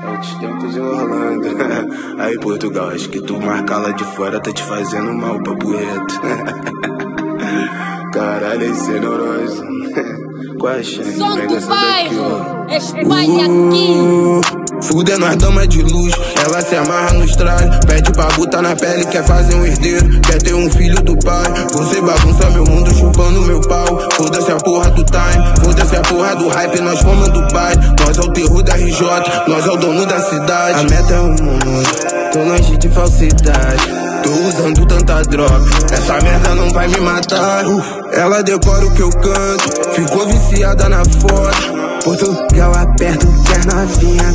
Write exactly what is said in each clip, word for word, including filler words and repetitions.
Outros tempos enrolando. Aí, Portugal, acho que tu marcar lá de fora tá te fazendo mal, papo reto. Caralho, esse é neuroso. Qual é a chance? Som Pega do essa daqui, bairro, ó. espalha aqui. Fuder nós dama de luz, ela se amarra nos tralhos. Pede pra botar na pele, quer fazer um herdeiro, quer ter um filho do pai. Você bagunça meu mundo chupando meu pau. Foda-se a porra do time, foda-se a porra do hype, nós fomos do pai. Nós é o terror da R J, nós é o dono da cidade. A meta é o mundo, tô longe de falsidade. Tô usando tanta droga, essa merda não vai me matar. Ela decora o que eu canto, ficou viciada na foto. Portugal aperto, quer novinha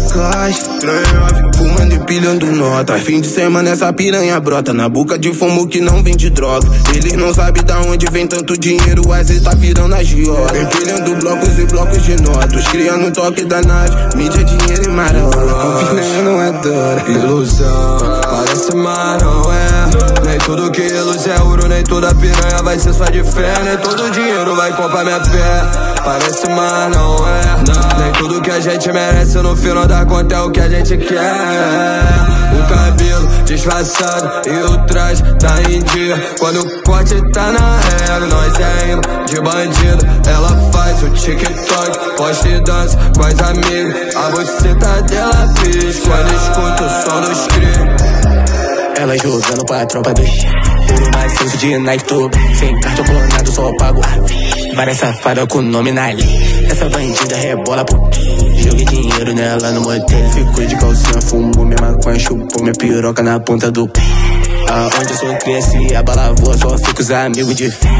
gosta. Fumando e pilhando nota. Fim de semana essa piranha brota na boca de fumo que não vende droga. Eles não sabem da onde vem tanto dinheiro, às vezes tá virando a giota. Empilhando blocos e blocos de notas, criando o toque da nave. Mídia, dinheiro e marola, confia não adora. Ilusão, parece mas não é. Nem tudo que luz é ouro, nem toda piranha vai ser só de fé. Nem todo dinheiro vai comprar minha fé. Parece mas não é. Nem tudo que a gente merece no final da conta é o que a gente quer. O cabelo disfarçado e o traje tá em dia. Quando o corte tá na regra, nós é imã de bandido. Ela faz o TikTok, posta e dança com as amigas. A buceta dela pisca quando escuta o som dos cria. Ela jogando pra tropa do chá. Ouro maciço de Nike Top. Sem cartão clonado, só pago. Várias safadas com nome na lei. Essa bandida rebola por joguei dinheiro nela no motel. Ficou de calcinha, fumou minha maconha, chupou minha piroca na ponta do pé. Aonde eu sou cresci, a bala voa, só fico os amigos de fé.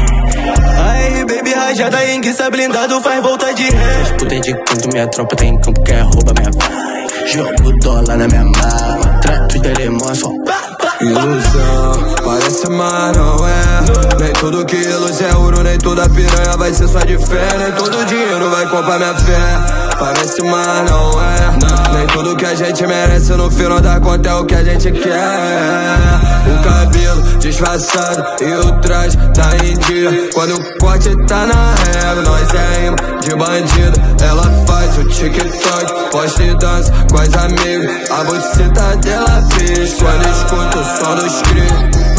Aí, baby rajada em guiça blindado, faz volta de ré. As putas de canto, minha tropa tem campo, quer rouba minha vai. Jogo dólar na minha mala, trato de alemão, só ilusão, parece mas não é. Nem tudo que luz é ouro, nem toda piranha vai ser só de fé. Nem todo dinheiro vai comprar minha fé. Parece mas não é. Nem tudo que a gente merece no final da conta é o que a gente quer. O cabelo disfarçado e o traje tá em dia. Quando o corte tá na regra, nós é imã de bandido. Ela faz o TikTok, posta e dança com as amigas. A buceta dela pisca quando escuta o som dos cria.